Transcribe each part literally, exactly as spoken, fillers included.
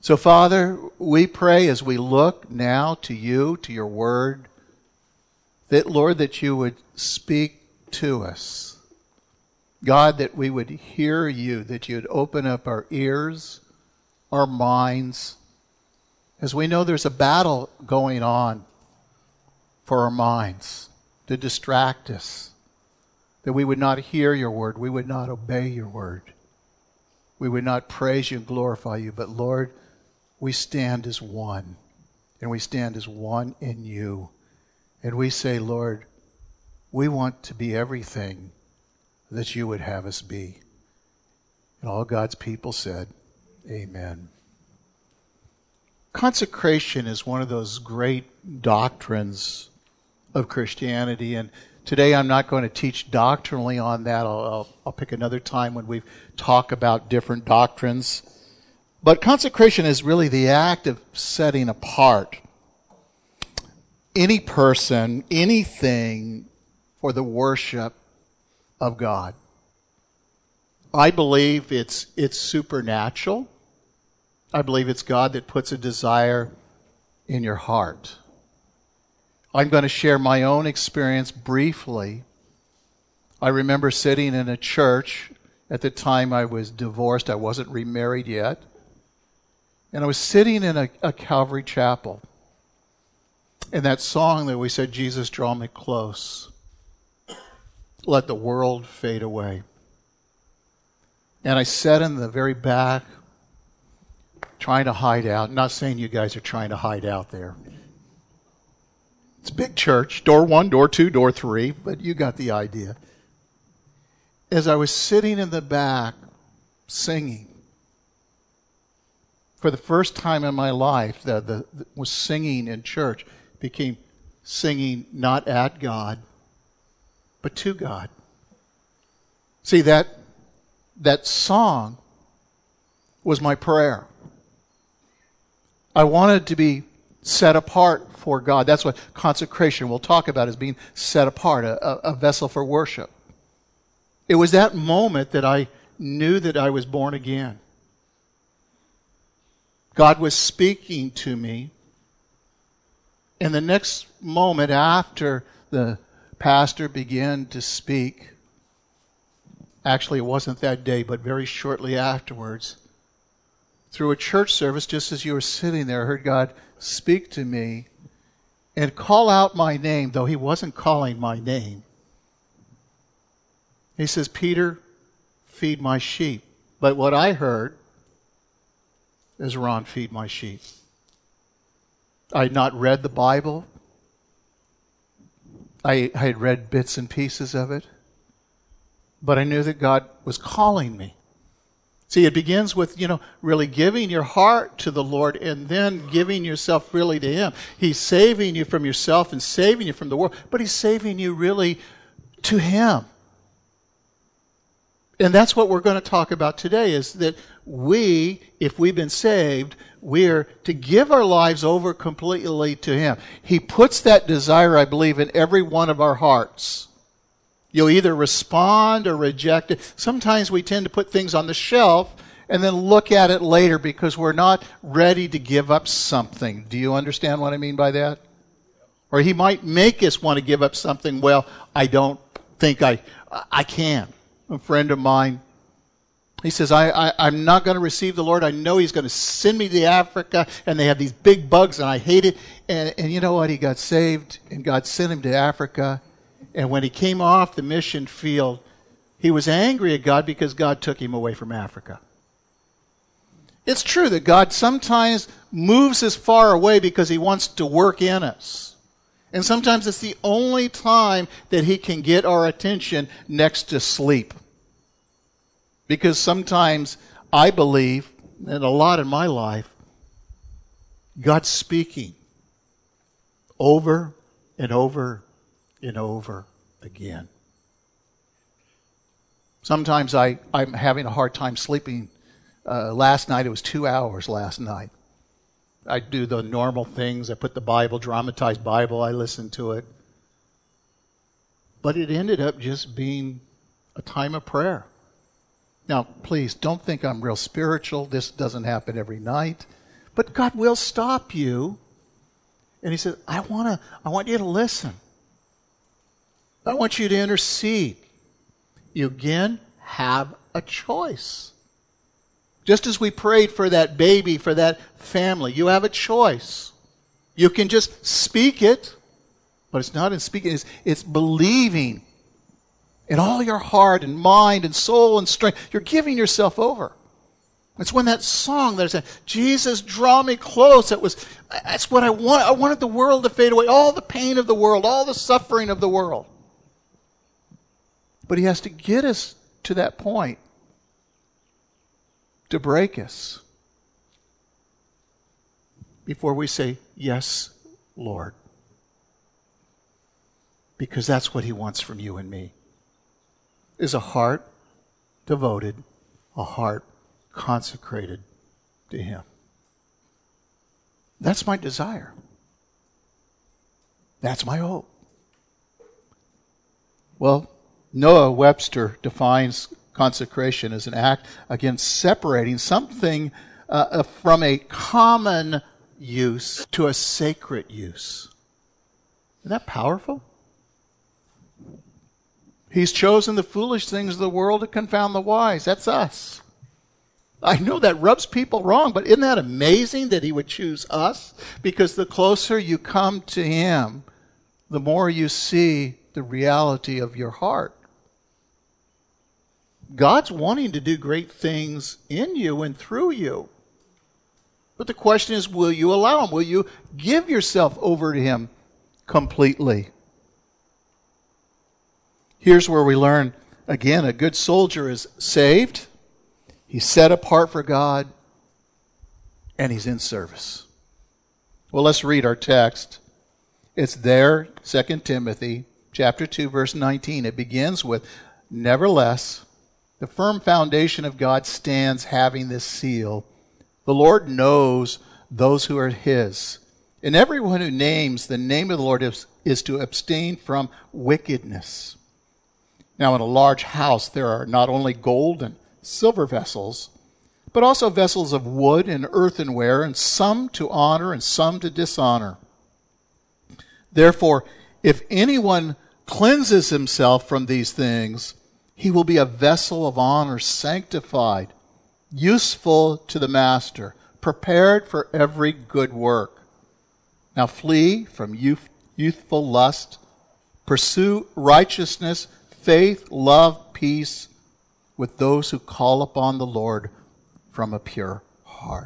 So, Father, we pray as we look now to you, to your word, that, Lord, that you would speak to us. God, that we would hear you, that you would open up our ears, our minds, as we know there's a battle going on for our minds to distract us, that we would not hear your word, we would not obey your word, we would not praise you and glorify you, but Lord, we stand as one, and we stand as one in you, and we say, Lord, we want to be everything that you would have us be. And all God's people said, amen. Consecration is one of those great doctrines of Christianity, and today I'm not going to teach doctrinally on that. I'll, I'll, I'll pick another time when we talk about different doctrines. But consecration is really the act of setting apart any person, anything for the worship of God. I believe it's it's supernatural. I believe it's God that puts a desire in your heart. I'm going to share my own experience briefly. I remember sitting in a church at the time I was divorced. I wasn't remarried yet. And I was sitting in a, a Calvary chapel. And that song that we said, Jesus, draw me close. Let the world fade away. And I sat in the very back, trying to hide out. I'm not saying you guys are trying to hide out there. It's a big church, door one, door two, door three, but you got the idea. As I was sitting in the back, singing, for the first time in my life, the, the, the was singing in church, became singing not at God, but to God. See, that that song was my prayer. I wanted to be set apart for God. That's what consecration we'll talk about, as being set apart, a, a vessel for worship. It was that moment that I knew that I was born again. God was speaking to me. And the next moment after the pastor began to speak, actually it wasn't that day, but very shortly afterwards, through a church service, just as you were sitting there, I heard God speak to me and call out my name, though he wasn't calling my name. He says, Peter, feed my sheep. But what I heard is, Ron, feed my sheep. I had not read the Bible. I, I had read bits and pieces of it. But I knew that God was calling me. See, it begins with, you know, really giving your heart to the Lord and then giving yourself really to Him. He's saving you from yourself and saving you from the world, but He's saving you really to Him. And that's what we're going to talk about today, is that we, if we've been saved, we're to give our lives over completely to Him. He puts that desire, I believe, in every one of our hearts. You'll either respond or reject it. Sometimes we tend to put things on the shelf and then look at it later because we're not ready to give up something. Do you understand what I mean by that? Or He might make us want to give up something. Well, I don't think I I can. A friend of mine, he says, I, I, I'm not going to receive the Lord. I know He's going to send me to Africa, and they have these big bugs, and I hate it. And, and you know what? He got saved, and God sent him to Africa. And when he came off the mission field, he was angry at God because God took him away from Africa. It's true that God sometimes moves us far away because He wants to work in us. And sometimes it's the only time that He can get our attention next to sleep. Because sometimes I believe, and a lot in my life, God's speaking over and over and over again. Sometimes I, I'm having a hard time sleeping. Uh, last night, it was two hours last night. I do the normal things. I put the Bible, dramatized Bible, I listen to it. But it ended up just being a time of prayer. Now, please, don't think I'm real spiritual. This doesn't happen every night. But God will stop you. And he says, I want to, I want you to listen. I want you to intercede. You again have a choice. Just as we prayed for that baby, for that family, you have a choice. You can just speak it, but it's not in speaking, it's, it's believing in all your heart and mind and soul and strength. You're giving yourself over. It's when that song that I said, Jesus, draw me close. That was, that's what I want. I wanted the world to fade away. All the pain of the world, all the suffering of the world. But he has to get us to that point to break us before we say, yes, Lord. Because that's what he wants from you and me, is a heart devoted, a heart consecrated to him. That's my desire. That's my hope. Well, Noah Webster defines consecration as an act against separating something uh, from a common use to a sacred use. Isn't that powerful? He's chosen the foolish things of the world to confound the wise. That's us. I know that rubs people wrong, but isn't that amazing that he would choose us? Because the closer you come to him, the more you see the reality of your heart. God's wanting to do great things in you and through you. But the question is, will you allow him? Will you give yourself over to him completely? Here's where we learn, again, a good soldier is saved, he's set apart for God, and he's in service. Well, let's read our text. It's there, Second Timothy chapter two, verse nineteen. It begins with, nevertheless, the firm foundation of God stands having this seal. The Lord knows those who are his. And everyone who names the name of the Lord is, is to abstain from wickedness. Now, in a large house, there are not only gold and silver vessels, but also vessels of wood and earthenware, and some to honor and some to dishonor. Therefore, if anyone cleanses himself from these things, he will be a vessel of honor, sanctified, useful to the master, prepared for every good work. Now flee from youth, youthful lust, pursue righteousness, faith, love, peace with those who call upon the Lord from a pure heart.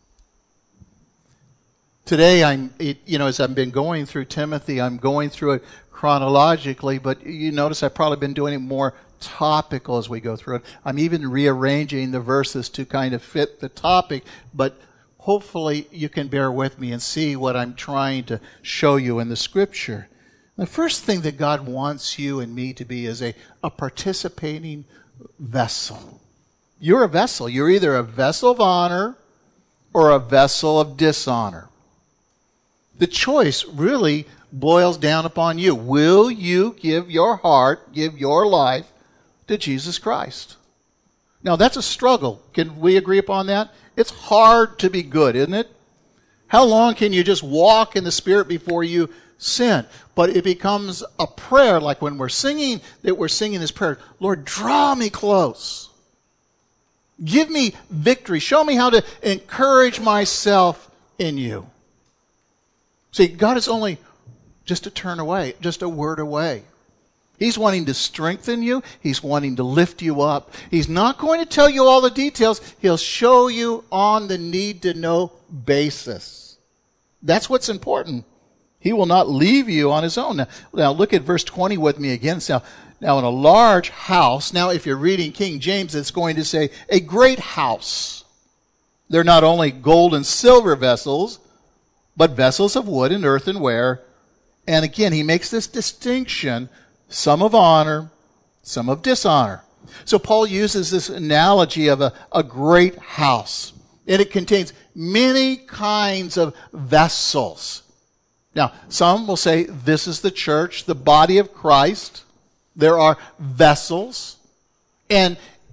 Today, I'm, you know, as I've been going through Timothy, I'm going through it chronologically, but you notice I've probably been doing it more topical as we go through it. I'm even rearranging the verses to kind of fit the topic, but hopefully you can bear with me and see what I'm trying to show you in the Scripture. The first thing that God wants you and me to be is a, a participating vessel. You're a vessel. You're either a vessel of honor or a vessel of dishonor. The choice really boils down upon you. Will you give your heart, give your life to Jesus Christ? Now, that's a struggle. Can we agree upon that? It's hard to be good, isn't it? How long can you just walk in the Spirit before you sin? But it becomes a prayer, like when we're singing, that we're singing this prayer, Lord, draw me close. Give me victory. Show me how to encourage myself in you. See, God is only just a turn away, just a word away. He's wanting to strengthen you. He's wanting to lift you up. He's not going to tell you all the details. He'll show you on the need-to-know basis. That's what's important. He will not leave you on his own. Now, now look at verse twenty with me again. Now, now, in a large house, now if you're reading King James, it's going to say a great house. They're not only gold and silver vessels, but vessels of wood and earthenware. And again, he makes this distinction, some of honor, some of dishonor. So Paul uses this analogy of a, a great house. And it contains many kinds of vessels. Now, some will say this is the church, the body of Christ. There are vessels. And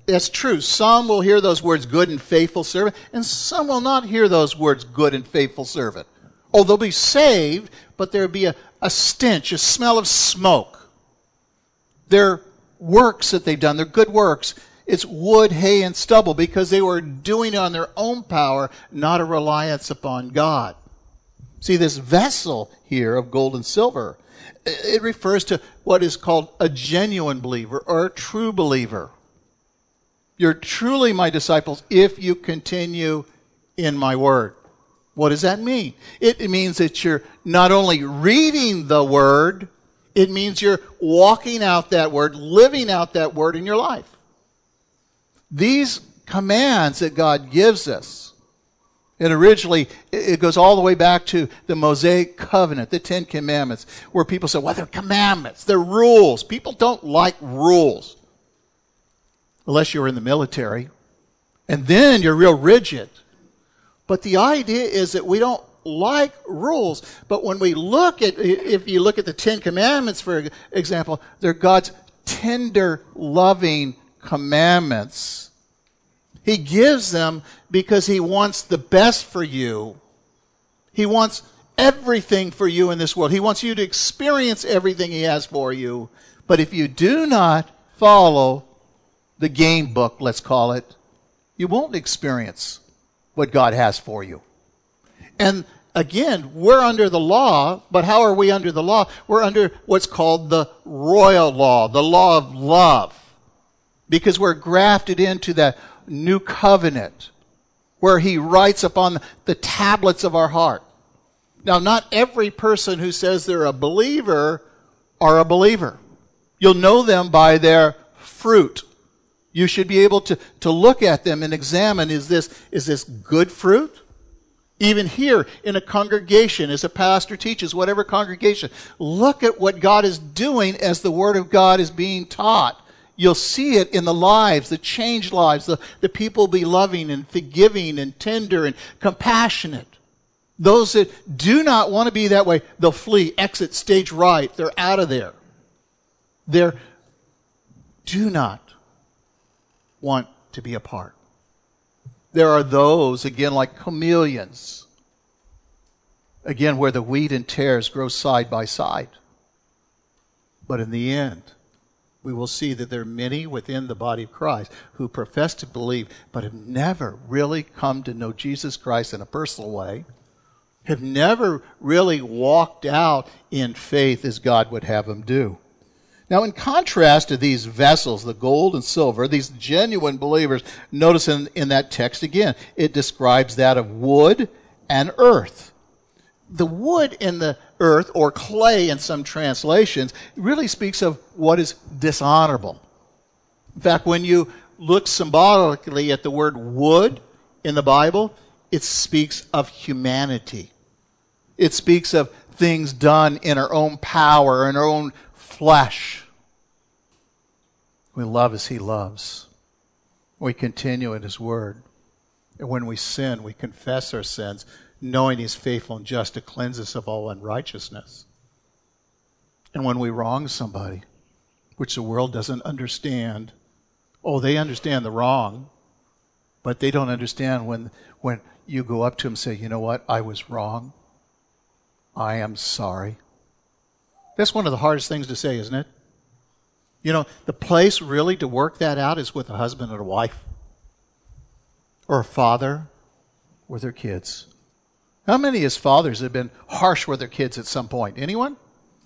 that's true. Some will hear those words, good and faithful servant, and some will not hear those words, good and faithful servant. Oh, they'll be saved, but there'll be a, a stench, a smell of smoke. Their works that they've done, their good works, it's wood, hay, and stubble because they were doing it on their own power, not a reliance upon God. See, this vessel here of gold and silver, it refers to what is called a genuine believer or a true believer. You're truly my disciples if you continue in my word. What does that mean? It means that you're not only reading the word, it means you're walking out that word, living out that word in your life. These commands that God gives us, and originally it goes all the way back to the Mosaic covenant, the Ten Commandments, where people say, well, they're commandments, they're rules. People don't like rules. Unless you're in the military. And then you're real rigid. But the idea is that we don't like rules. But when we look at, if you look at the Ten Commandments, for example, they're God's tender, loving commandments. He gives them because He wants the best for you. He wants everything for you in this world. He wants you to experience everything He has for you. But if you do not follow the game book, let's call it, you won't experience what God has for you. And again, we're under the law, but how are we under the law? We're under what's called the royal law, the law of love, because we're grafted into that new covenant where He writes upon the tablets of our heart. Now, not every person who says they're a believer are a believer. You'll know them by their fruit. You should be able to, to look at them and examine, is this, is this good fruit? Even here in a congregation, as a pastor teaches, whatever congregation, look at what God is doing as the Word of God is being taught. You'll see it in the lives, the changed lives, the, the people be loving and forgiving and tender and compassionate. Those that do not want to be that way, they'll flee, exit stage right. They're out of there. They do not want to be a part. There are those, again, like chameleons, again, where the wheat and tares grow side by side. But in the end, we will see that there are many within the body of Christ who profess to believe, but have never really come to know Jesus Christ in a personal way, have never really walked out in faith as God would have them do. Now, in contrast to these vessels, the gold and silver, these genuine believers, notice in, in that text again, it describes that of wood and earth. The wood in the earth, or clay in some translations, really speaks of what is dishonorable. In fact, when you look symbolically at the word wood in the Bible, it speaks of humanity. It speaks of things done in our own power, in our own flesh. We love as He loves. We continue in His Word. And when we sin, we confess our sins, knowing He's faithful and just to cleanse us of all unrighteousness. And when we wrong somebody, which the world doesn't understand, oh, they understand the wrong, but they don't understand when, when you go up to them and say, you know what, I was wrong. I am sorry. That's one of the hardest things to say, isn't it? You know, the place really to work that out is with a husband and a wife. Or a father with their kids. How many as fathers have been harsh with their kids at some point? Anyone?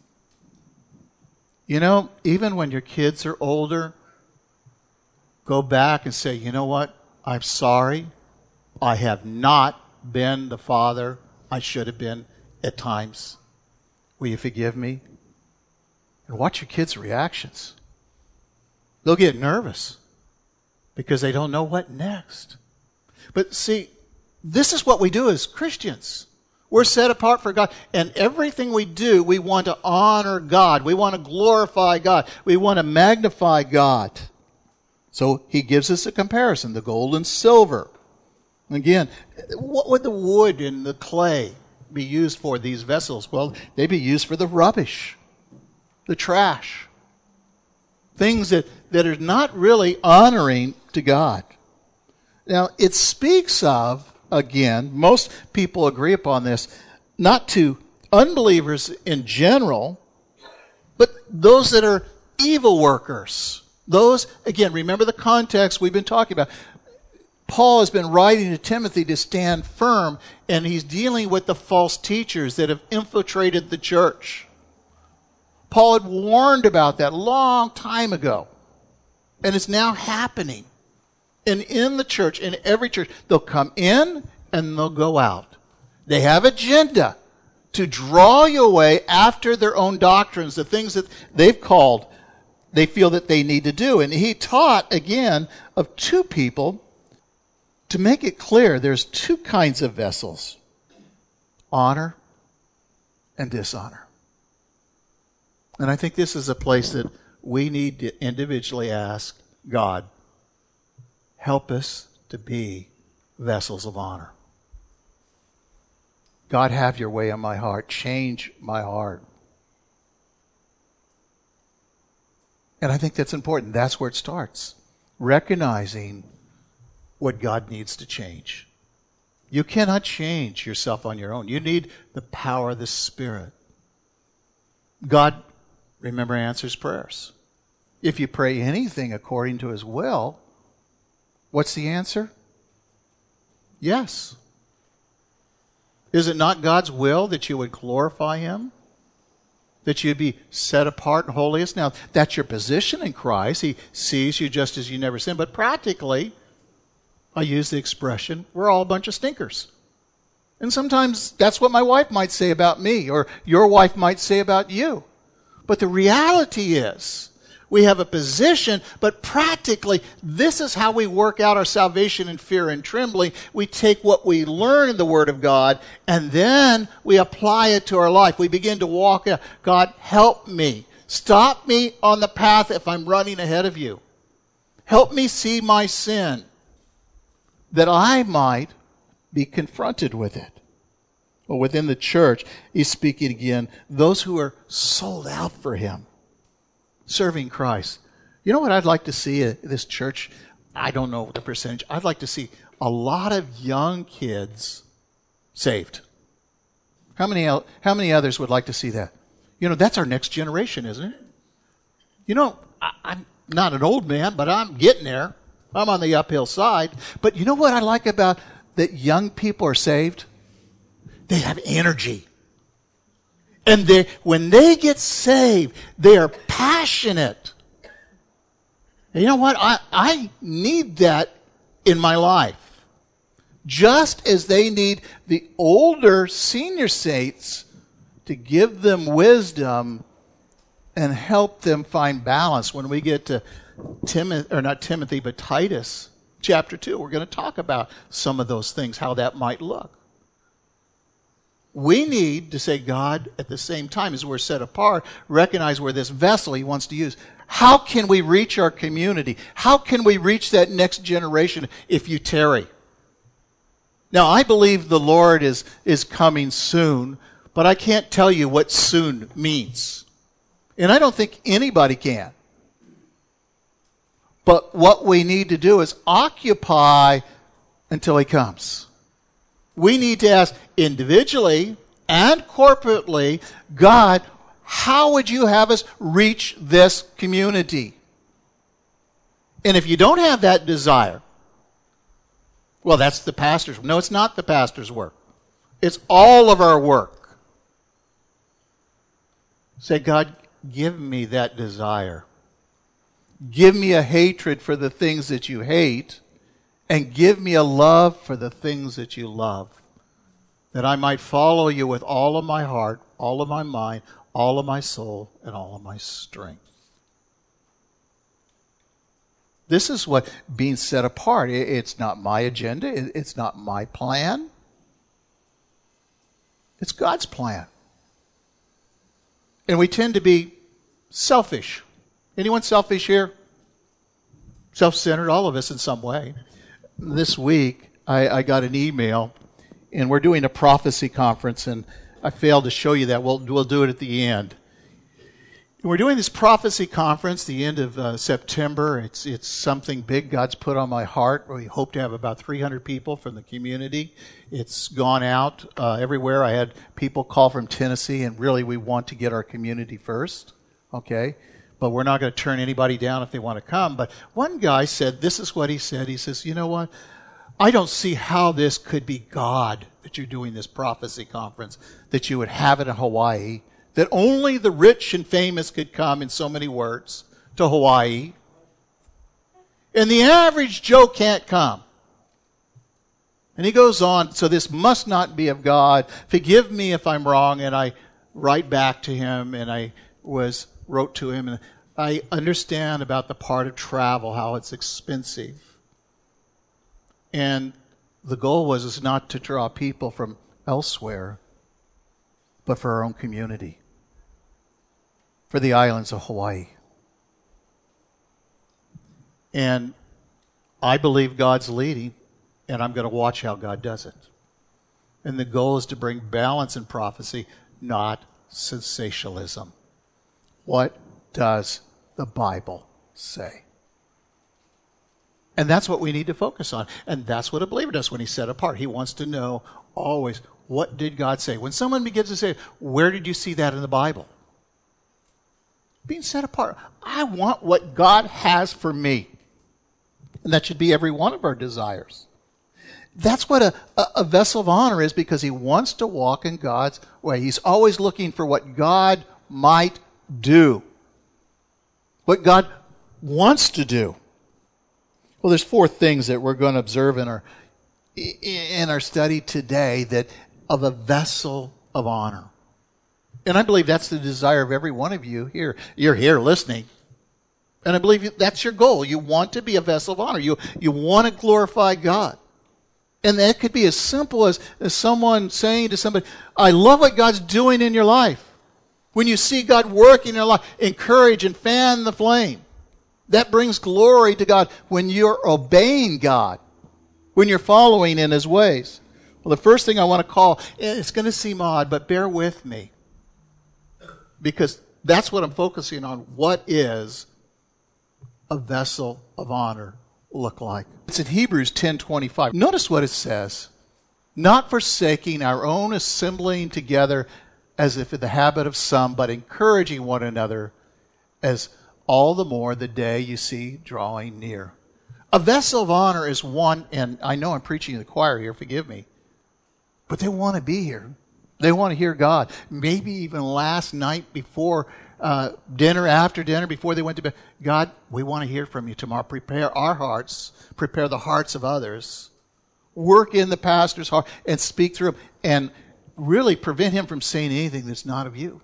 You know, even when your kids are older, go back and say, you know what? I'm sorry. I have not been the father I should have been at times. Will you forgive me? And watch your kids' reactions. They'll get nervous because they don't know what next. But see, this is what we do as Christians. We're set apart for God. And everything we do, we want to honor God. We want to glorify God. We want to magnify God. So He gives us a comparison, the gold and silver. Again, what would the wood and the clay be used for, these vessels? Well, they'd be used for the rubbish, the trash. things that, that are not really honoring to God. Now, it speaks of, again, most people agree upon this, not to unbelievers in general, but those that are evil workers. Those, again, remember the context we've been talking about. Paul has been writing to Timothy to stand firm, and he's dealing with the false teachers that have infiltrated the church. Paul had warned about that a long time ago, and it's now happening. And in the church, in every church, they'll come in and they'll go out. They have agenda to draw you away after their own doctrines, the things that they've called, they feel that they need to do. And he taught, again, of two people. To make it clear, there's two kinds of vessels: honor and dishonor. And I think this is a place that we need to individually ask God, help us to be vessels of honor. God, have your way in my heart. Change my heart. And I think that's important. That's where it starts. Recognizing what God needs to change. You cannot change yourself on your own. You need the power of the Spirit. God, remember, answers prayers. If you pray anything according to His will, what's the answer? Yes. Is it not God's will that you would glorify Him? That you'd be set apart in holiness? Now, that's your position in Christ. He sees you just as you never sinned. But practically, I use the expression, we're all a bunch of stinkers. And sometimes that's what my wife might say about me, or your wife might say about you. But the reality is, we have a position, but practically, this is how we work out our salvation in fear and trembling. We take what we learn in the Word of God, and then we apply it to our life. We begin to walk out. God, help me. Stop me on the path if I'm running ahead of you. Help me see my sin, that I might be confronted with it. Well, within the church, he's speaking again, those who are sold out for Him, serving Christ. You know what I'd like to see at this church? I don't know the percentage. I'd like to see a lot of young kids saved. How many, how many others would like to see that? You know, that's our next generation, isn't it? You know, I, I'm not an old man, but I'm getting there. I'm on the uphill side. But you know what I like about that young people are saved? They have energy. And they, when they get saved, they are passionate. And you know what? I, I need that in my life. Just as they need the older senior saints to give them wisdom and help them find balance. When we get to Timothy, or not Timothy, but Titus chapter two, we're going to talk about some of those things, how that might look. We need to say, God, at the same time as we're set apart, recognize we're this vessel He wants to use. How can we reach our community? How can we reach that next generation if you tarry? Now, I believe the Lord is, is coming soon, but I can't tell you what soon means. And I don't think anybody can. But what we need to do is occupy until He comes. We need to ask individually and corporately, God, how would you have us reach this community? And if you don't have that desire, well, that's the pastor's work. No, it's not the pastor's work. It's all of our work. Say, God, give me that desire. Give me a hatred for the things that you hate, and give me a love for the things that you love, that I might follow you with all of my heart, all of my mind, all of my soul, and all of my strength. This is what being set apart. It's not my agenda. It's not my plan. It's God's plan. And we tend to be selfish. Anyone selfish here? Self-centered, all of us in some way. This week, I, I got an email, and we're doing a prophecy conference, and I failed to show you that. We'll, we'll do it at the end. We're doing this prophecy conference the end of uh, September. It's it's something big God's put on my heart. We hope to have about three hundred people from the community. It's gone out uh, everywhere. I had people call from Tennessee, and really we want to get our community first, okay? But we're not going to turn anybody down if they want to come. But one guy said, this is what he said. He says, you know what? I don't see how this could be God that you're doing this prophecy conference, that you would have it in Hawaii, that only the rich and famous could come, in so many words, to Hawaii. And the average Joe can't come. And he goes on, so this must not be of God. Forgive me if I'm wrong. And I write back to him, and I was wrote to him, and I understand about the part of travel, how it's expensive. And the goal was is not to draw people from elsewhere, but for our own community, for the islands of Hawaii. And I believe God's leading, and I'm going to watch how God does it. And the goal is to bring balance in prophecy, not sensationalism. What does the Bible say? And that's what we need to focus on. And that's what a believer does when he's set apart. He wants to know always, what did God say? When someone begins to say, where did you see that in the Bible? Being set apart. I want what God has for me. And that should be every one of our desires. That's what a, a, a vessel of honor is, because he wants to walk in God's way. He's always looking for what God might do. What God wants to do. Well, there's four things that we're going to observe in our in our study today that of a vessel of honor. And I believe that's the desire of every one of you here. You're here listening. And I believe that's your goal. You want to be a vessel of honor. You you want to glorify God. And that could be as simple as, as someone saying to somebody, I love what God's doing in your life. When you see God working in your life, encourage and fan the flame. That brings glory to God when you're obeying God, when you're following in his ways. Well, the first thing I want to call, it's going to seem odd, but bear with me, because that's what I'm focusing on. What is a vessel of honor look like? It's in Hebrews ten twenty-five. Notice what it says. Not forsaking our own assembling together as if in the habit of some, but encouraging one another, as all the more the day you see drawing near. A vessel of honor is one, and I know I'm preaching to the choir here, forgive me, but they want to be here. They want to hear God. Maybe even last night before uh, dinner, after dinner, before they went to bed. God, we want to hear from you tomorrow. Prepare our hearts. Prepare the hearts of others. Work in the pastor's heart and speak through him. And really prevent him from saying anything that's not of you.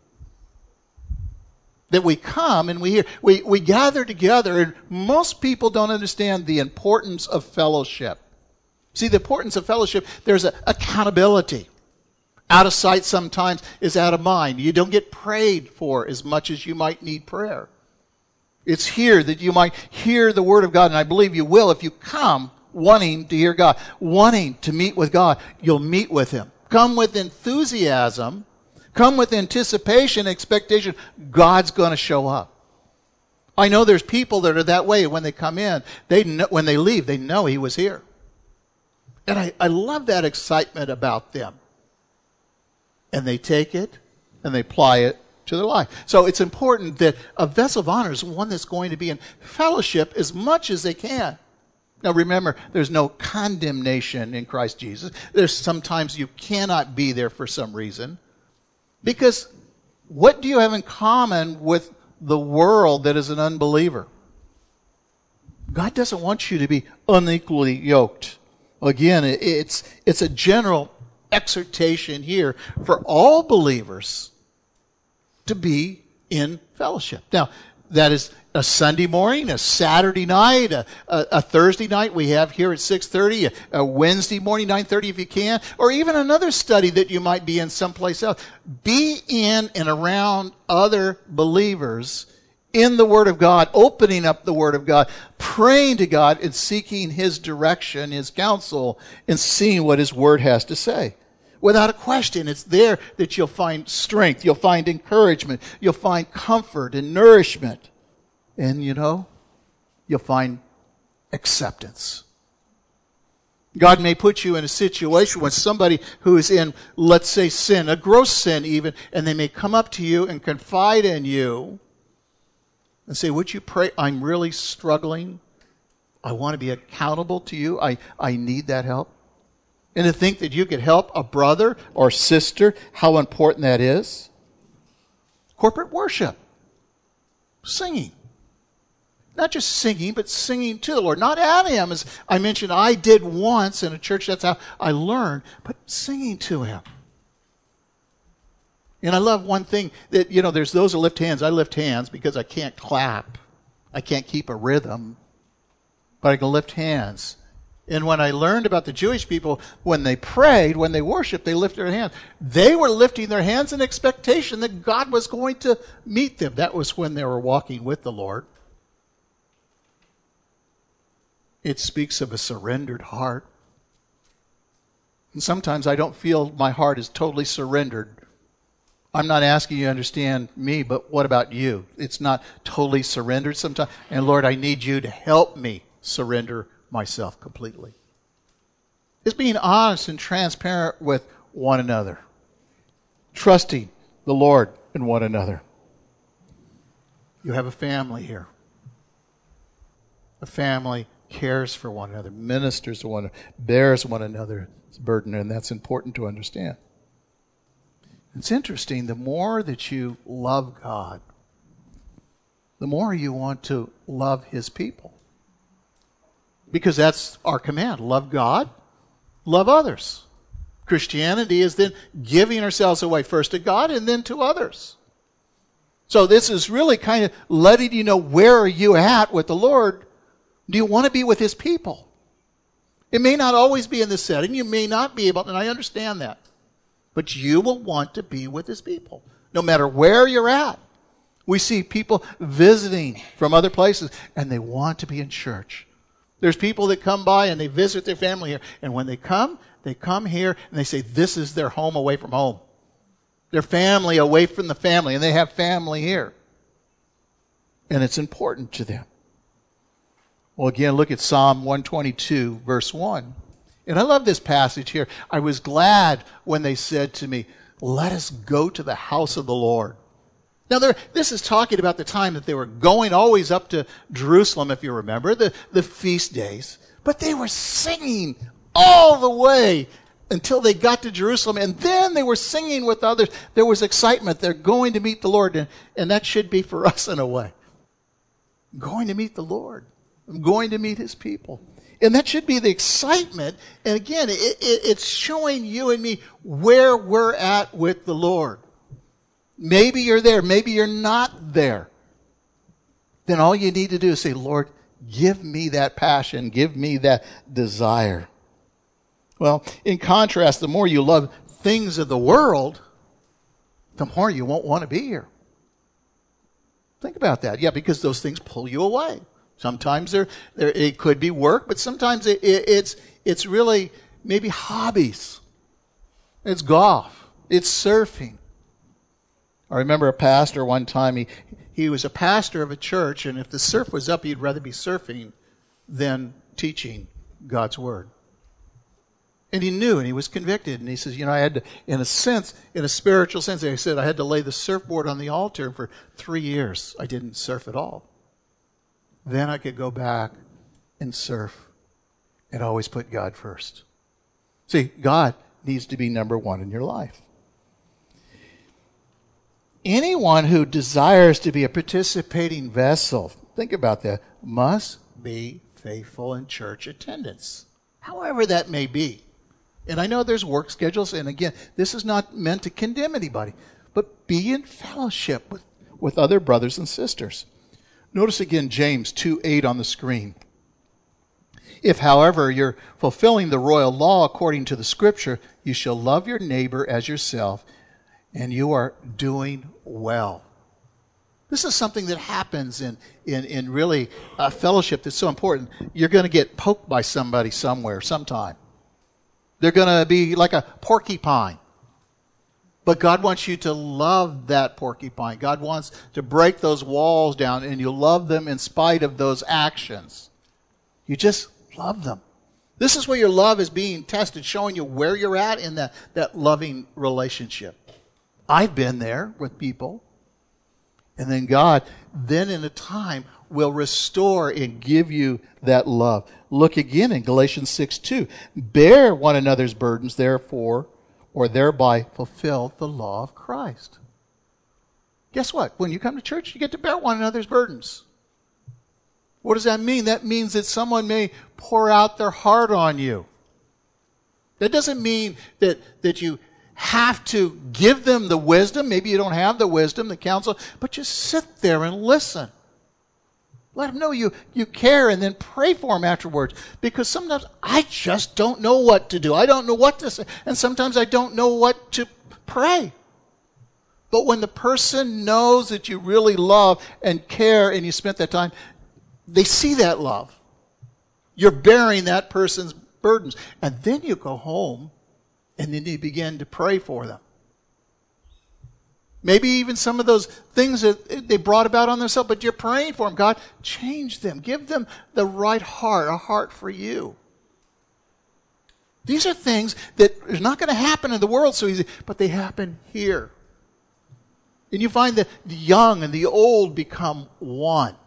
That we come and we hear, we, we gather together, and most people don't understand the importance of fellowship. See, the importance of fellowship, there's a accountability. Out of sight sometimes is out of mind. You don't get prayed for as much as you might need prayer. It's here that you might hear the Word of God, and I believe you will if you come wanting to hear God, wanting to meet with God. You'll meet with him. Come with enthusiasm. Come with anticipation, expectation. God's going to show up. I know there's people that are that way. When they come in, they know, when they leave, they know he was here. And I, I love that excitement about them. And they take it and they apply it to their life. So it's important that a vessel of honor is one that's going to be in fellowship as much as they can. Now remember, there's no condemnation in Christ Jesus. There's sometimes you cannot be there for some reason. Because what do you have in common with the world that is an unbeliever? God doesn't want you to be unequally yoked. Again, it's, it's a general exhortation here for all believers to be in fellowship. Now, that is a Sunday morning, a Saturday night, a, a, a Thursday night we have here at six thirty, a, a Wednesday morning, nine thirty if you can, or even another study that you might be in someplace else. Be in and around other believers in the Word of God, opening up the Word of God, praying to God and seeking his direction, his counsel, and seeing what his Word has to say. Without a question, it's there that you'll find strength, you'll find encouragement, you'll find comfort and nourishment. And, you know, you'll find acceptance. God may put you in a situation with somebody who is in, let's say, sin, a gross sin even, and they may come up to you and confide in you and say, would you pray? I'm really struggling. I want to be accountable to you. I, I need that help. And to think that you could help a brother or sister, how important that is. Corporate worship. Singing. Not just singing, but singing to the Lord. Not at Him, as I mentioned, I did once in a church. That's how I learned. But singing to Him. And I love one thing that, you know, there's those who lift hands. I lift hands because I can't clap. I can't keep a rhythm. But I can lift hands. And when I learned about the Jewish people, when they prayed, when they worshiped, they lifted their hands. They were lifting their hands in expectation that God was going to meet them. That was when they were walking with the Lord. It speaks of a surrendered heart. And sometimes I don't feel my heart is totally surrendered. I'm not asking you to understand me, but what about you? It's not totally surrendered sometimes. And Lord, I need you to help me surrender myself completely. It's being honest and transparent with one another. Trusting the Lord in one another. You have a family here. A family cares for one another, ministers to one another, bears one another's burden, and that's important to understand. It's interesting, the more that you love God, the more you want to love His people. Because that's our command. Love God, love others. Christianity is then giving ourselves away first to God and then to others. So this is really kind of letting you know, where are you at with the Lord? Do you want to be with His people? It may not always be in this setting. You may not be able, and I understand that. But you will want to be with His people, no matter where you're at. We see people visiting from other places, and they want to be in church. There's people that come by and they visit their family here. And when they come, they come here and they say this is their home away from home. Their family away from the family. And they have family here. And it's important to them. Well, again, look at Psalm one twenty-two, verse one. And I love this passage here. I was glad when they said to me, let us go to the house of the Lord. Now, there, this is talking about the time that they were going always up to Jerusalem, if you remember, the, the feast days. But they were singing all the way until they got to Jerusalem. And then they were singing with others. There was excitement. They're going to meet the Lord. And, and that should be for us in a way. I'm going to meet the Lord. I'm going to meet His people. And that should be the excitement. And again, it, it, it's showing you and me where we're at with the Lord. Maybe you're there. Maybe you're not there. Then all you need to do is say, Lord, give me that passion. Give me that desire. Well, in contrast, the more you love things of the world, the more you won't want to be here. Think about that. Yeah, because those things pull you away. Sometimes there, there it could be work, but sometimes it, it, it's it's really maybe hobbies. It's golf. It's surfing. I remember a pastor one time, he, he was a pastor of a church, and if the surf was up, he'd rather be surfing than teaching God's Word. And he knew, and he was convicted, and he says, you know, I had to, in a sense, in a spiritual sense, he said, I had to lay the surfboard on the altar for three years. I didn't surf at all. Then I could go back and surf and always put God first. See, God needs to be number one in your life. Anyone who desires to be a participating vessel, think about that, must be faithful in church attendance, however that may be. And I know there's work schedules, and again, this is not meant to condemn anybody, but be in fellowship with, with other brothers and sisters. Notice again James two eight on the screen. If, however, you're fulfilling the royal law according to the Scripture, you shall love your neighbor as yourself, and you are doing well. This is something that happens in, in, in really a fellowship that's so important. You're going to get poked by somebody somewhere, sometime. They're going to be like a porcupine. But God wants you to love that porcupine. God wants to break those walls down, and you love them in spite of those actions. You just love them. This is where your love is being tested, showing you where you're at in that, that loving relationship. I've been there with people. And then God, then in a time, will restore and give you that love. Look again in Galatians six two. Bear one another's burdens, therefore, or thereby fulfill the law of Christ. Guess what? When you come to church, you get to bear one another's burdens. What does that mean? That means that someone may pour out their heart on you. That doesn't mean that, that you have to give them the wisdom. Maybe you don't have the wisdom, the counsel, but just sit there and listen. Let them know you, you care, and then pray for them afterwards. Because sometimes I just don't know what to do. I don't know what to say. And sometimes I don't know what to pray. But when the person knows that you really love and care and you spent that time, they see that love. You're bearing that person's burdens. And then you go home and then you begin to pray for them. Maybe even some of those things that they brought about on themselves, but you're praying for them. God, change them. Give them the right heart, a heart for you. These are things that are not going to happen in the world so easy, but they happen here. And you find that the young and the old become one.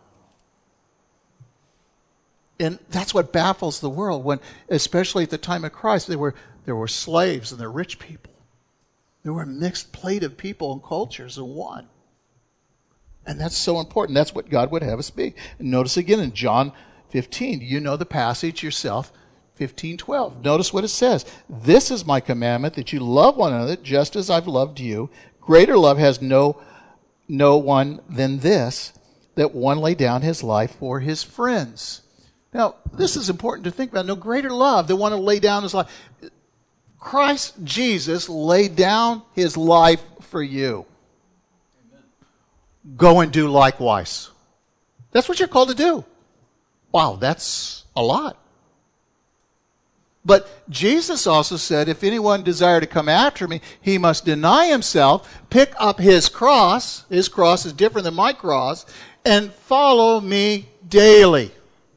And that's what baffles the world, when, especially at the time of Christ, there were, there were slaves and there were rich people. There were a mixed plate of people and cultures in one. And that's so important. That's what God would have us be. And notice again in John fifteen, you know the passage yourself, fifteen twelve. Notice what it says. This is my commandment, that you love one another just as I've loved you. Greater love has no, no one than this, that one lay down his life for his friends. Now, this is important to think about. No greater love than one to lay down his life. Christ Jesus laid down his life for you. Amen. Go and do likewise. That's what you're called to do. Wow, that's a lot. But Jesus also said, if anyone desire to come after me, he must deny himself, pick up his cross. His cross is different than my cross, and follow me daily.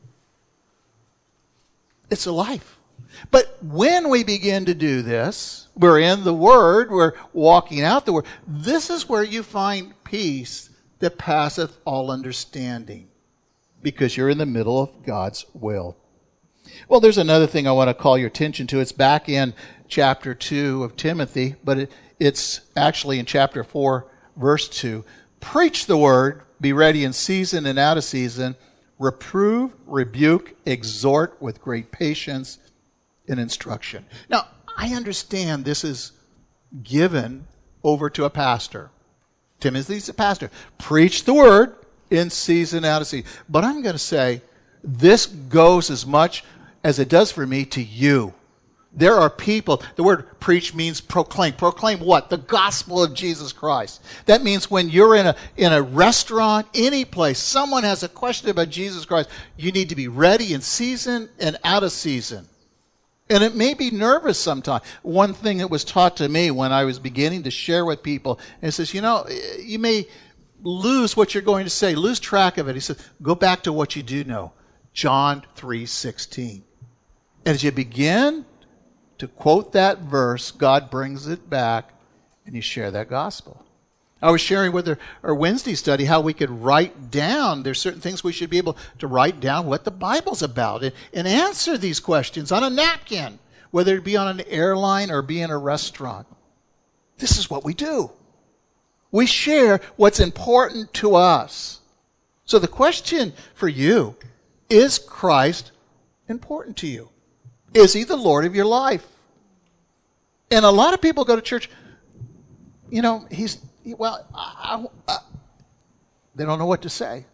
It's a life. But when we begin to do this, we're in the Word, we're walking out the Word. This is where you find peace that passeth all understanding, because you're in the middle of God's will. Well, there's another thing I want to call your attention to. It's back in chapter two of Timothy, but it, it's actually in chapter four, verse two. Preach the Word, be ready in season and out of season, reprove, rebuke, exhort with great patience and instruction. Now, I understand this is given over to a pastor. Timothy's a pastor. Preach the Word in season, out of season. But I'm going to say this goes as much as it does for me to you. There are people, the word preach means proclaim. Proclaim what? The gospel of Jesus Christ. That means when you're in a, in a restaurant, any place, someone has a question about Jesus Christ, you need to be ready in season and out of season. And it may be nervous sometimes. One thing that was taught to me when I was beginning to share with people, and it says, you know, you may lose what you're going to say, lose track of it. He says, go back to what you do know. John three sixteen. And as you begin to quote that verse, God brings it back and you share that gospel. I was sharing with our, our Wednesday study how we could write down, there's certain things we should be able to write down what the Bible's about and, and answer these questions on a napkin, whether it be on an airline or be in a restaurant. This is what we do. We share what's important to us. So the question for you, is Christ important to you? Is he the Lord of your life? And a lot of people go to church, you know, he's, well, I, I, they don't know what to say.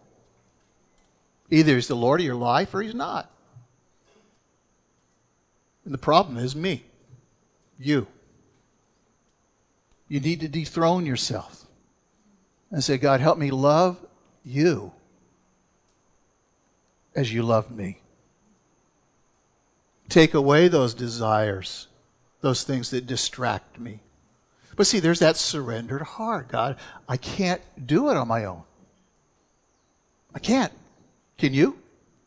Either he's the Lord of your life or he's not. And the problem is me, you. You need to dethrone yourself and say, God, help me love you as you love me. Take away those desires those things that distract me. But see, there's that surrendered heart. God, I can't do it on my own. I can't. Can you?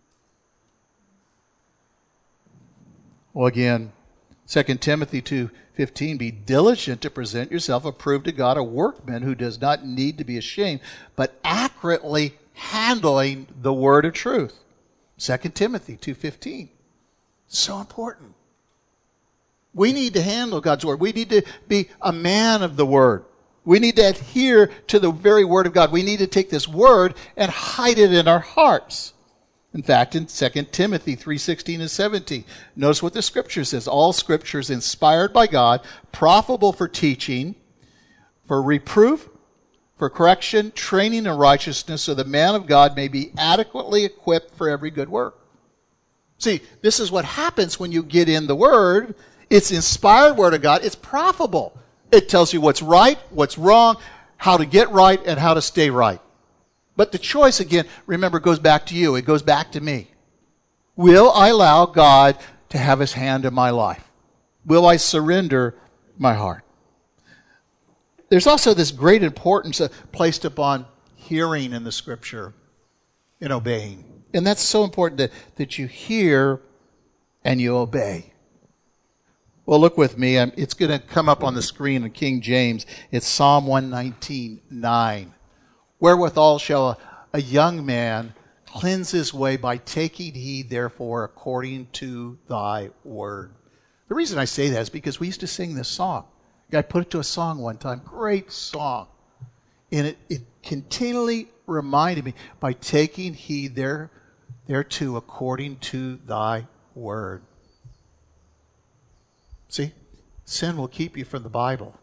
Well, again, Second Timothy two fifteen, be diligent to present yourself approved to God, a workman who does not need to be ashamed, but accurately handling the word of truth. Second Timothy two fifteen. So important. We need to handle God's word. We need to be a man of the word. We need to adhere to the very word of God. We need to take this word and hide it in our hearts. In fact, in Second Timothy three sixteen and seventeen, notice what the scripture says. All scripture is inspired by God, profitable for teaching, for reproof, for correction, training in righteousness, so the man of God may be adequately equipped for every good work. See, this is what happens when you get in the word. It's inspired word of God. It's profitable. It tells you what's right, what's wrong, how to get right, and how to stay right. But the choice, again, remember, goes back to you. It goes back to me. Will I allow God to have his hand in my life? Will I surrender my heart? There's also this great importance placed upon hearing in the scripture and obeying. And that's so important that, that you hear and you obey. Well, look with me. It's going to come up on the screen in King James. It's Psalm one nineteen, nine. Wherewithal shall a, a young man cleanse his way by taking heed, therefore, according to thy word. The reason I say that is because we used to sing this song. I put it to a song one time. Great song. And it, it continually reminded me, by taking heed there, thereto according to thy word. See, sin will keep you from the Bible.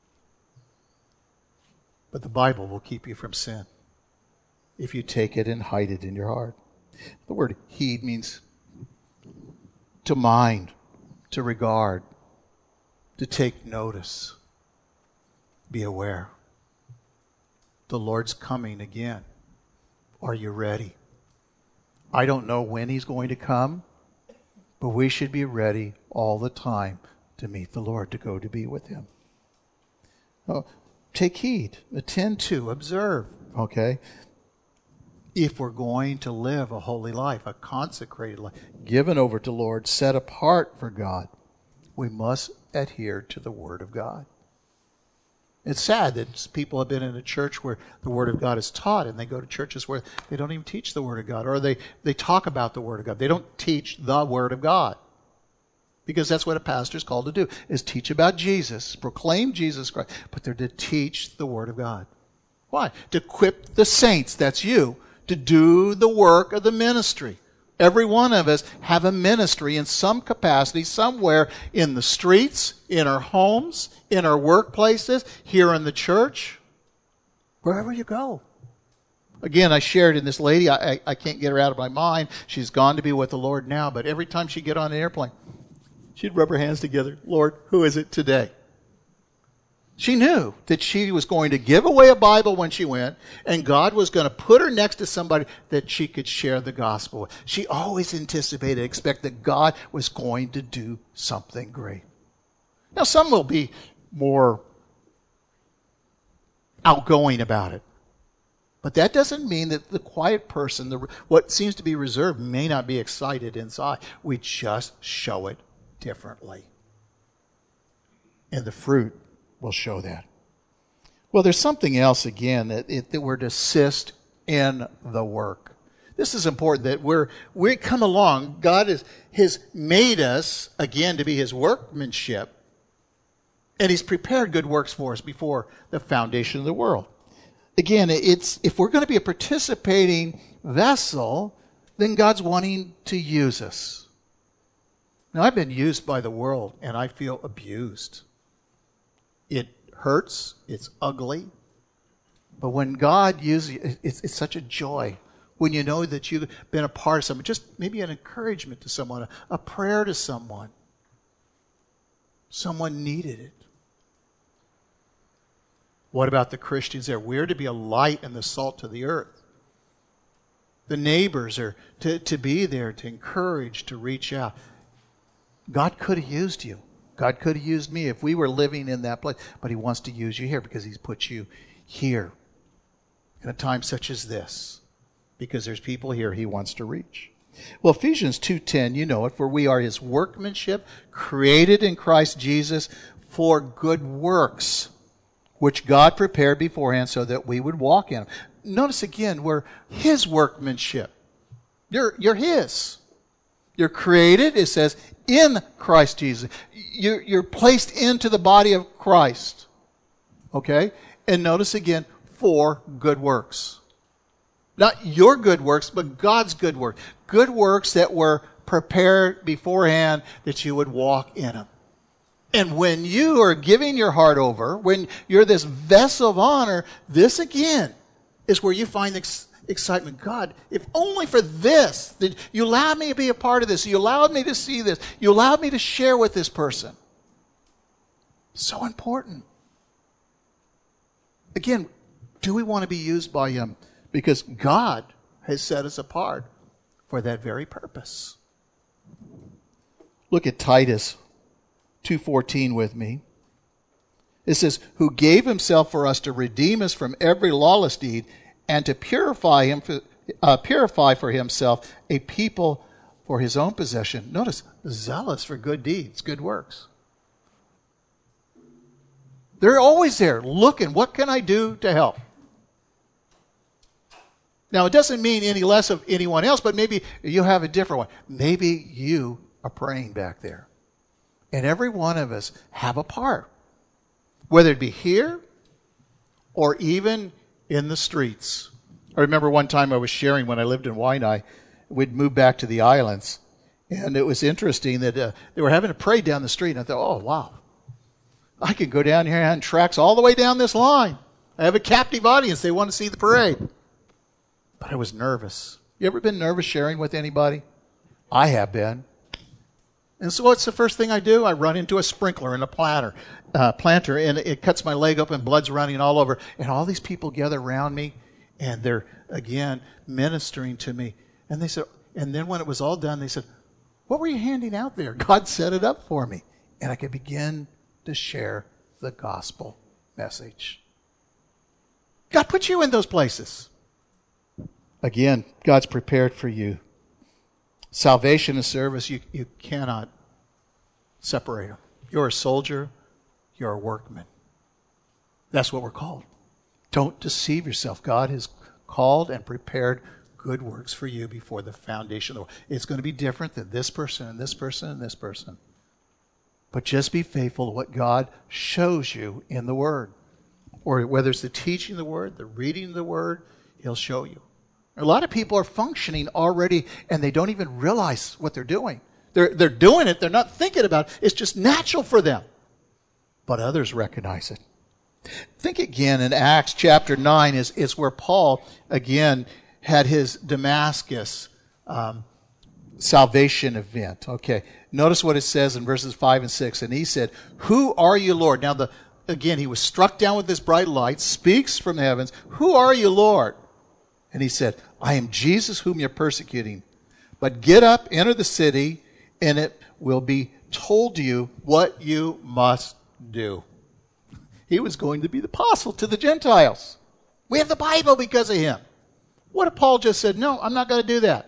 But the Bible will keep you from sin if you take it and hide it in your heart. The word heed means to mind, to regard, to take notice. Be aware. The Lord's coming again. Are you ready? I don't know when he's going to come, but we should be ready all the time to meet the Lord, to go to be with him. Oh, take heed, attend to, observe, okay? If we're going to live a holy life, a consecrated life, given over to the Lord, set apart for God, we must adhere to the Word of God. It's sad that people have been in a church where the Word of God is taught, and they go to churches where they don't even teach the Word of God, or they, they talk about the Word of God. They don't teach the Word of God. Because that's what a pastor is called to do, is teach about Jesus, proclaim Jesus Christ, but they're to teach the Word of God. Why? To equip the saints, that's you, to do the work of the ministry. Every one of us have a ministry in some capacity, somewhere in the streets, in our homes, in our workplaces, here in the church, wherever you go. Again, I shared in this lady, I, I, I can't get her out of my mind. She's gone to be with the Lord now, but every time she'd get on an airplane, she'd rub her hands together. Lord, who is it today? She knew that she was going to give away a Bible when she went, and God was going to put her next to somebody that she could share the gospel with. She always anticipated, expected that God was going to do something great. Now, some will be more outgoing about it. But that doesn't mean that the quiet person, the, what seems to be reserved, may not be excited inside. We just show it differently. And the fruit will show that. Well, there's something else, again, that, it, that we're to assist in the work. This is important, that we're we come along. God is, has made us, again, to be his workmanship. And he's prepared good works for us before the foundation of the world. Again, it's if we're going to be a participating vessel, then God's wanting to use us. Now, I've been used by the world, and I feel abused. It hurts. It's ugly. But when God uses you, it's, it's such a joy when you know that you've been a part of something. Just maybe an encouragement to someone, a, a prayer to someone. Someone needed it. What about the Christians there? We're to be a light and the salt to the earth. The neighbors are to, to be there, to encourage, to reach out. God could have used you. God could have used me if we were living in that place, but he wants to use you here because he's put you here in a time such as this, because there's people here he wants to reach. Well, Ephesians two ten, you know it, for we are his workmanship, created in Christ Jesus for good works, which God prepared beforehand so that we would walk in them. Notice again, we're his workmanship. You're, you're his. You're created, it says, in Christ Jesus. You're, you're placed into the body of Christ. Okay? And notice again, for good works. Not your good works, but God's good works. Good works that were prepared beforehand that you would walk in them. And when you are giving your heart over, when you're this vessel of honor, this again is where you find ex- excitement. God, if only for this, that you allowed me to be a part of this, you allowed me to see this, you allowed me to share with this person. So important. Again, do we want to be used by him? Because God has set us apart for that very purpose. Look at Titus two fourteen with me. It says, who gave himself for us to redeem us from every lawless deed and to purify him, for, uh, purify for himself a people for his own possession. Notice, zealous for good deeds, good works. They're always there looking, what can I do to help? Now, it doesn't mean any less of anyone else, but maybe you have a different one. Maybe you are praying back there. And every one of us have a part. Whether it be here or even in the streets. I remember one time I was sharing when I lived in Waianae, we'd moved back to the islands. And it was interesting that uh, they were having a parade down the street. And I thought, oh, wow. I could go down here and tracks all the way down this line. I have a captive audience. They want to see the parade. But I was nervous. You ever been nervous sharing with anybody? I have been. And so what's the first thing I do? I run into a sprinkler and a planter, uh, planter, and it cuts my leg open, blood's running all over. And all these people gather around me, and they're, again, ministering to me. And they said, and then when it was all done, they said, what were you handing out there? God set it up for me. And I could begin to share the gospel message. God put you in those places. Again, God's prepared for you. Salvation and service, you, you cannot separate them. You're a soldier, you're a workman. That's what we're called. Don't deceive yourself. God has called and prepared good works for you before the foundation of the world. It's going to be different than this person and this person and this person. But just be faithful to what God shows you in the Word. Or whether it's the teaching of the Word, the reading of the Word, He'll show you. A lot of people are functioning already and they don't even realize what they're doing. They're, they're doing it. They're not thinking about it. It's just natural for them. But others recognize it. Think again in Acts chapter nine is, is where Paul, again, had his Damascus um, salvation event. Okay. Notice what it says in verses five and six. And he said, who are you, Lord? Now, the again, he was struck down with this bright light, speaks from the heavens. Who are you, Lord? And he said, I am Jesus whom you're persecuting. But get up, enter the city, and it will be told you what you must do. He was going to be the apostle to the Gentiles. We have the Bible because of him. What if Paul just said, no, I'm not going to do that?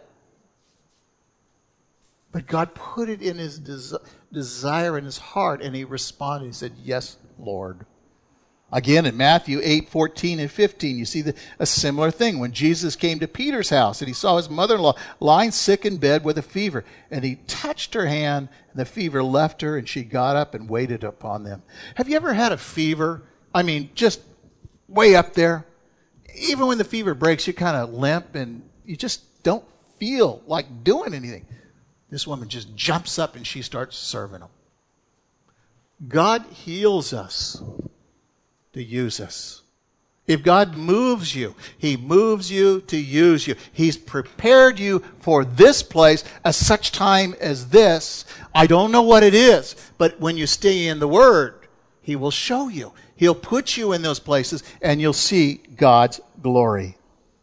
But God put it in his des- desire in his heart, and he responded. He said, yes, Lord. Again, in Matthew eight, fourteen and fifteen, you see the, a similar thing. When Jesus came to Peter's house and he saw his mother-in-law lying sick in bed with a fever, and he touched her hand, and the fever left her, and she got up and waited upon them. Have you ever had a fever? I mean, just way up there. Even when the fever breaks, you kind of limp, and you just don't feel like doing anything. This woman just jumps up, and she starts serving them. God heals us to use us. If God moves you, He moves you to use you. He's prepared you for this place at such time as this. I don't know what it is, but when you stay in the Word, He will show you. He'll put you in those places and you'll see God's glory.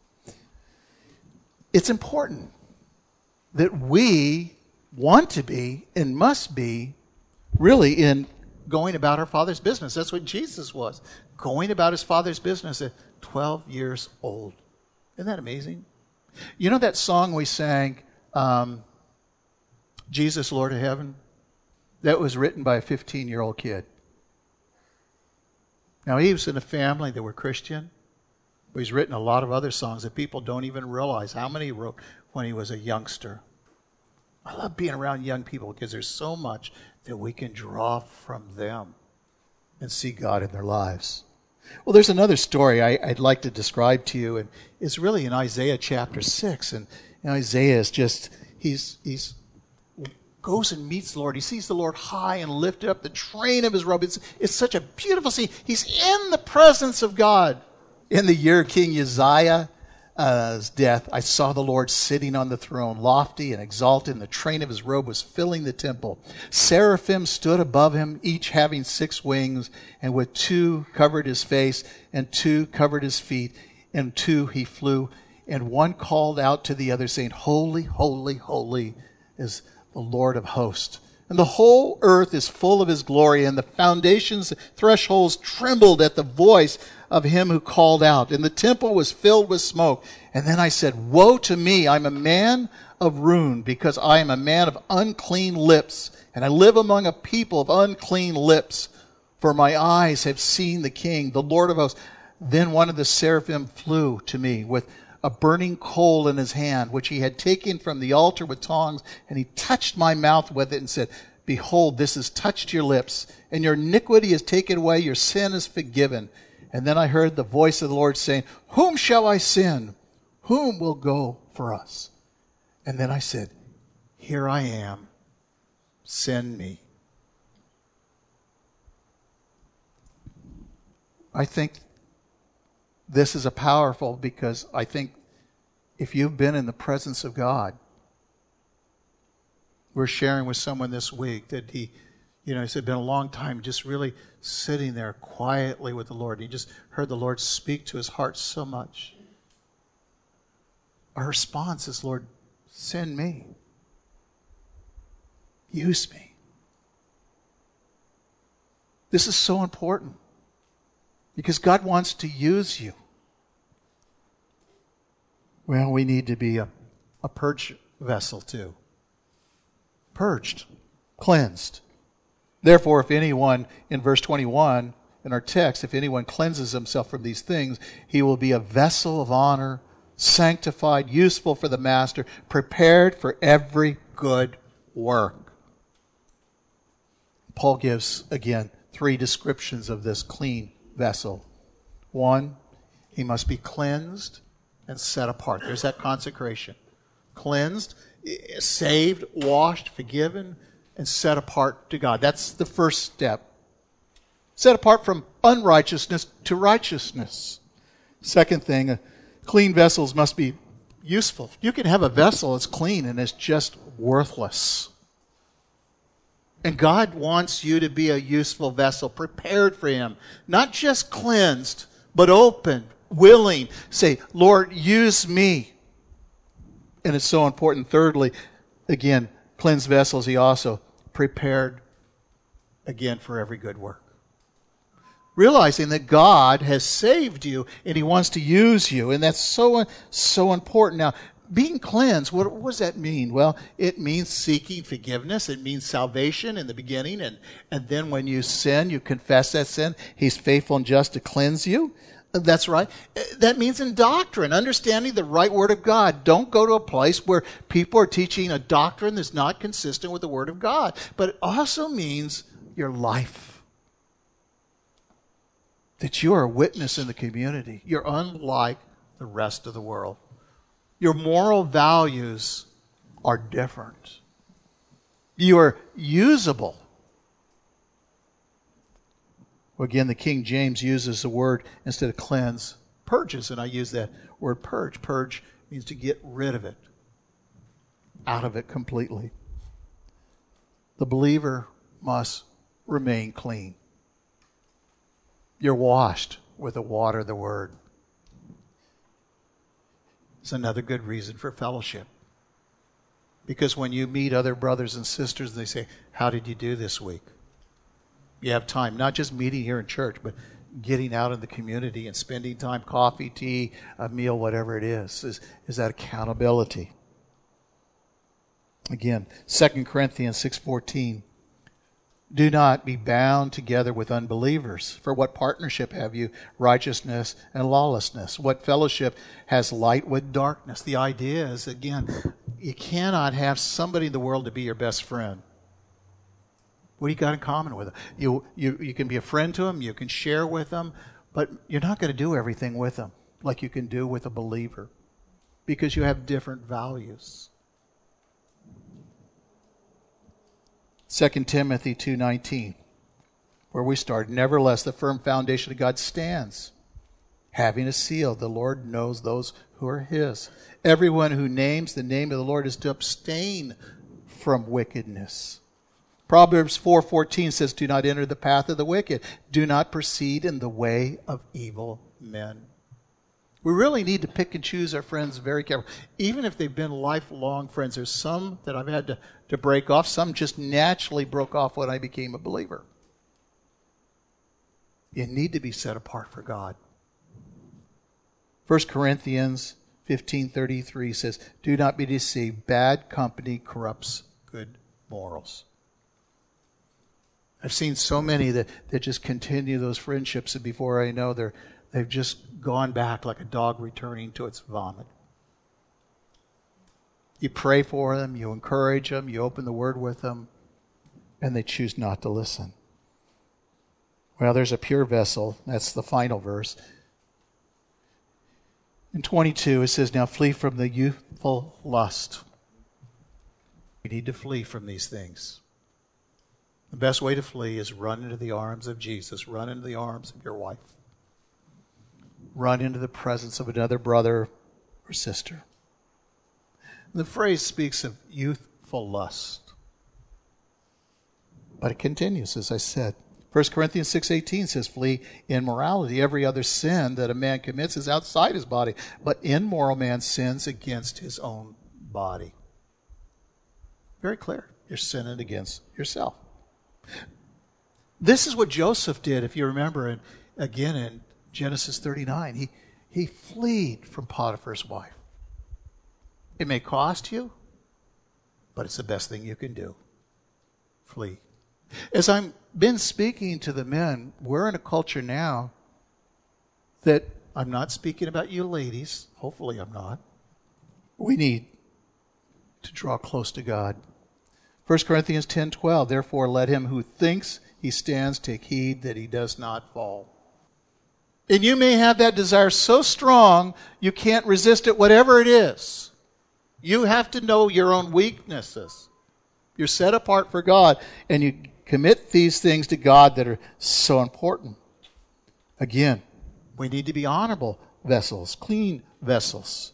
It's important that we want to be and must be really in going about our Father's business. That's what Jesus was, going about his Father's business at twelve years old. Isn't that amazing? You know that song we sang, um, Jesus, Lord of Heaven? That was written by a fifteen-year-old kid. Now, he was in a family that were Christian, but he's written a lot of other songs that people don't even realize how many he wrote when he was a youngster. I love being around young people because there's so much that we can draw from them and see God in their lives. Well, there's another story I, I'd like to describe to you, and it's really in Isaiah chapter six. And, and Isaiah is just, he's he's goes and meets the Lord. He sees the Lord high and lifted up, the train of his robe. It's, it's such a beautiful scene. He's in the presence of God. In the year of King Uzziah's death, I saw the Lord sitting on the throne, lofty and exalted, and the train of his robe was filling the temple. Seraphim stood above him, each having six wings, and with two covered his face, and two covered his feet, and two he flew. And one called out to the other, saying, Holy, holy, holy is the Lord of hosts. And the whole earth is full of his glory, and the foundations, thresholds trembled at the voice of him who called out. And the temple was filled with smoke. And then I said, Woe to me, I'm a man of ruin, because I am a man of unclean lips, and I live among a people of unclean lips. For my eyes have seen the King, the Lord of hosts. Then one of the seraphim flew to me with a burning coal in his hand, which he had taken from the altar with tongs, and he touched my mouth with it and said, Behold, this has touched your lips, and your iniquity is taken away, your sin is forgiven. And then I heard the voice of the Lord saying, Whom shall I send? Whom will go for us? And then I said, Here I am, send me. I think this is a powerful, because I think if you've been in the presence of God, we're sharing with someone this week that he, you know, it's been a long time just really sitting there quietly with the Lord. He just heard the Lord speak to his heart so much. Our response is, Lord, send me. Use me. This is so important because God wants to use you. Well, we need to be a, a purged vessel too. Purged, cleansed. Therefore, if anyone, in verse twenty-one, in our text, if anyone cleanses himself from these things, he will be a vessel of honor, sanctified, useful for the master, prepared for every good work. Paul gives, again, three descriptions of this clean vessel. One, he must be cleansed and set apart. There's that consecration. Cleansed, saved, washed, forgiven, and set apart to God. That's the first step. Set apart from unrighteousness to righteousness. Second thing, uh, clean vessels must be useful. You can have a vessel that's clean and it's just worthless. And God wants you to be a useful vessel, prepared for Him. Not just cleansed, but open, willing. Say, Lord, use me. And it's so important. Thirdly, again, cleansed vessels, He also prepared again for every good work. Realizing that God has saved you and He wants to use you. And that's so, so important. Now, being cleansed, what, what does that mean? Well, it means seeking forgiveness. It means salvation in the beginning. And, and then when you sin, you confess that sin. He's faithful and just to cleanse you. That's right. That means in doctrine, understanding the right Word of God. Don't go to a place where people are teaching a doctrine that's not consistent with the Word of God. But it also means your life. That you are a witness in the community. You're unlike the rest of the world. Your moral values are different. You are usable. Well, again, the King James uses the word, instead of cleanse, purges. And I use that word purge. Purge means to get rid of it. Out of it completely. The believer must remain clean. You're washed with the water of the Word. It's another good reason for fellowship. Because when you meet other brothers and sisters, they say, how did you do this week? You have time, not just meeting here in church, but getting out in the community and spending time, coffee, tea, a meal, whatever it is, is, is that accountability. Again, Second Corinthians six fourteen. Do not be bound together with unbelievers. For what partnership have you? Righteousness and lawlessness. What fellowship has light with darkness? The idea is, again, you cannot have somebody in the world to be your best friend. What do you got in common with them? You, you, you can be a friend to them, you can share with them, but you're not going to do everything with them like you can do with a believer because you have different values. Second Timothy two nineteen, where we start. Nevertheless, the firm foundation of God stands, having a seal. The Lord knows those who are his. Everyone who names the name of the Lord is to abstain from wickedness. Proverbs four fourteen says, do not enter the path of the wicked. Do not proceed in the way of evil men. We really need to pick and choose our friends very carefully. Even if they've been lifelong friends, there's some that I've had to, to break off. Some just naturally broke off when I became a believer. You need to be set apart for God. First Corinthians fifteen thirty-three says, do not be deceived. Bad company corrupts good morals. I've seen so many that, that just continue those friendships, and before I know, they're They've just gone back like a dog returning to its vomit. You pray for them, you encourage them, you open the Word with them, and they choose not to listen. Well, there's a pure vessel. That's the final verse. In twenty-two, it says, now flee from the youthful lust. We need to flee from these things. The best way to flee is run into the arms of Jesus. Run into the arms of your wife. Run into the presence of another brother or sister. The phrase speaks of youthful lust. But it continues, as I said. First Corinthians six eighteen says, flee immorality. Every other sin that a man commits is outside his body, but immoral man sins against his own body. Very clear. You're sinning against yourself. This is what Joseph did, if you remember, and again in Genesis thirty-nine. He, he fled from Potiphar's wife. It may cost you, but it's the best thing you can do. Flee. As I've been speaking to the men, we're in a culture now that, I'm not speaking about you ladies, hopefully I'm not. We need to draw close to God. First Corinthians ten twelve, therefore let him who thinks he stands take heed that he does not fall. And you may have that desire so strong you can't resist it, whatever it is. You have to know your own weaknesses. You're set apart for God, and you commit these things to God that are so important. Again, we need to be honorable vessels, clean vessels.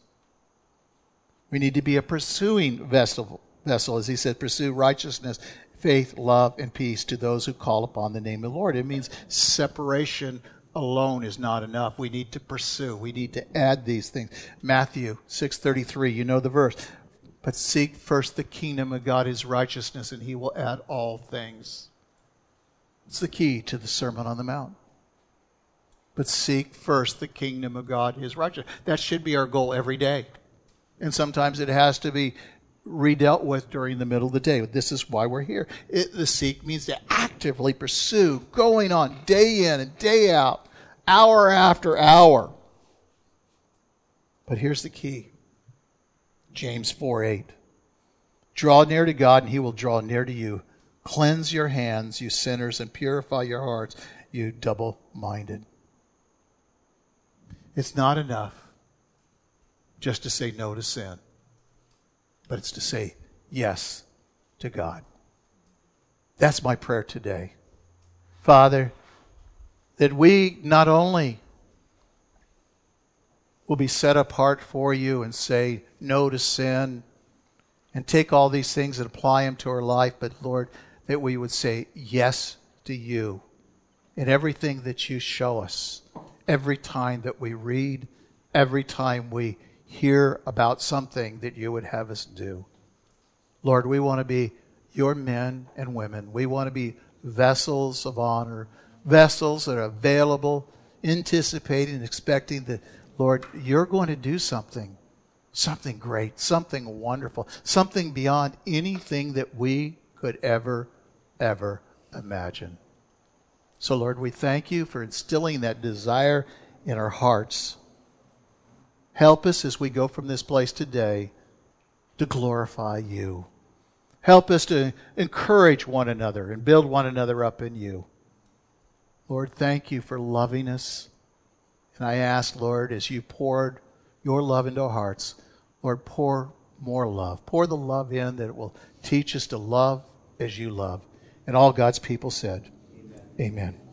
We need to be a pursuing vessel, vessel, as he said, pursue righteousness, faith, love, and peace to those who call upon the name of the Lord. It means separation alone is not enough. We need to pursue. We need to add these things. Matthew six thirty-three, you know the verse. But seek first the kingdom of God, his righteousness, and he will add all things. It's the key to the Sermon on the Mount. But seek first the kingdom of God, his righteousness. That should be our goal every day. And sometimes it has to be redealt with during the middle of the day. This is why we're here. It, the seek means to actively pursue, going on day in and day out, hour after hour. But here's the key. James four eight. Draw near to God and he will draw near to you. Cleanse your hands, you sinners, and purify your hearts, you double-minded. It's not enough just to say no to sin, but it's to say yes to God. That's my prayer today. Father, that we not only will be set apart for you and say no to sin and take all these things and apply them to our life, but Lord, that we would say yes to you in everything that you show us, every time that we read, every time we hear about something that you would have us do. Lord, we want to be your men and women. We want to be vessels of honor, vessels that are available, anticipating, expecting that, Lord, you're going to do something, something great, something wonderful, something beyond anything that we could ever, ever imagine. So, Lord, we thank you for instilling that desire in our hearts. Help us as we go from this place today to glorify you. Help us to encourage one another and build one another up in you. Lord, thank you for loving us. And I ask, Lord, as you poured your love into our hearts, Lord, pour more love. Pour the love in that it will teach us to love as you love. And all God's people said, Amen. Amen.